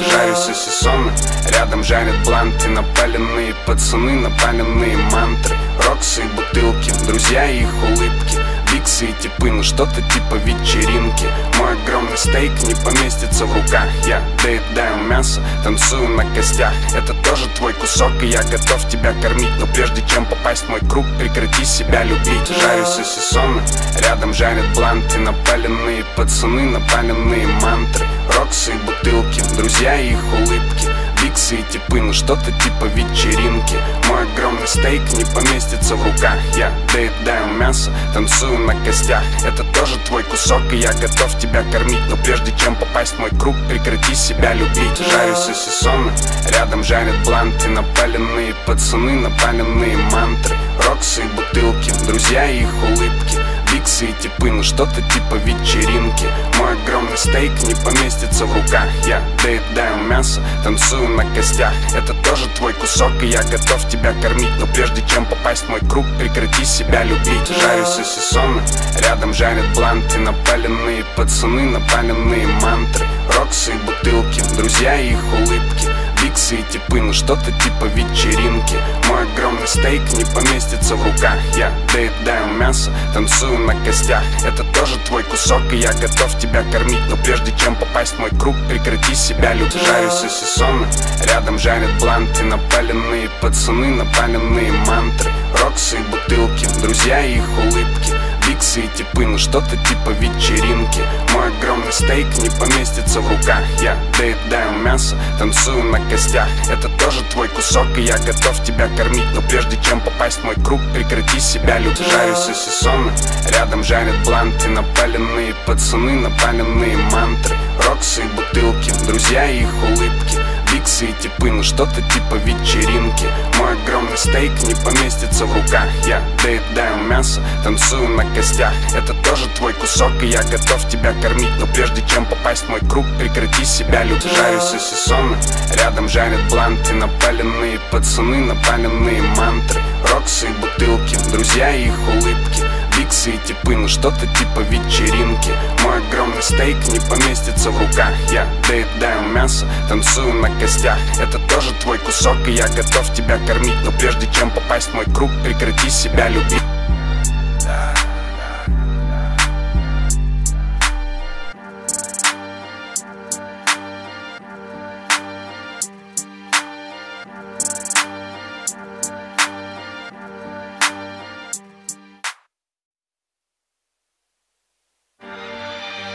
Жарюсь и сонно, рядом жарят бланты. Напаленные пацаны, напаленные мантры. Роксы и бутылки, друзья и их улыбки. Биксы и типы, ну что-то типа вечеринки. Мой огромный стейк не поместится в руках. Я доедаю мясо, танцую на костях. Это тоже твой кусок, и я готов тебя кормить. Но прежде чем попасть в мой круг, прекрати себя любить. Жарюсь и сонно, рядом жарят бланты. Напаленные пацаны, напаленные мантры. Роксы и бутылки, друзья и их улыбки. Биксы и типы, ну что-то типа вечеринки. Мой огромный стейк не поместится в руках. Я доедаю мясо, танцую на костях. Это тоже твой кусок, и я готов тебя кормить. Но прежде чем попасть в мой круг, прекрати себя любить. Жарюсь и сонно, рядом жарят бланты. Напаленные пацаны, напаленные мантры. Роксы и бутылки, друзья и их улыбки. Биксы и типы, ну что-то типа вечеринки. Мой огромный стейк не поместится в руках. Я доедаю мясо, танцую на костях. Это тоже твой кусок, и я готов тебя кормить. Но прежде чем попасть в мой круг, прекрати себя любить. Жарюсь и сонно, рядом жарят бланты. Напаленные пацаны, напаленные мантры. Роксы и бутылки, друзья и их улыбки. Биксы и типы, ну что-то типа вечеринки. Мой огромный стейк не поместится в руках. Я доедаю мясо, танцую на костях. Это тоже твой кусок, и я готов тебя кормить. Но прежде чем попасть в мой круг, прекрати себя любить. Жарюсь и сонно, рядом жарят бланты. Напаленные пацаны, напаленные мантры. Роксы и бутылки, друзья и их улыбки. Биксы и типы, ну что-то типа вечеринки. Мой огромный стейк не поместится в руках. Я доедаю мясо, танцую на костях. Это тоже твой кусок, и я готов тебя кормить. Но прежде чем попасть в мой круг, прекрати себя любить. Жарюсь и сонно, рядом жарят бланты. Напаленные пацаны, напаленные мантры. Роксы и бутылки, друзья и их улыбки. Биксы и типы, ну что-то типа вечеринки. Мой огромный стейк не поместится в руках. Я доедаю мясо, танцую на костях. Это тоже твой кусок, и я готов тебя кормить. Но прежде чем попасть в мой круг, прекрати себя любить. Жарюсь и сонно, рядом жарят бланты. Напаленные пацаны, напаленные мантры. Роксы и бутылки, друзья и их улыбки. Биксы и типы, ну что-то типа вечеринки. Мой огромный стейк не поместится в руках. Я доедаю мясо, танцую на костях. Это тоже твой кусок, и я готов тебя кормить. Но прежде чем попасть в мой круг, прекрати себя любить.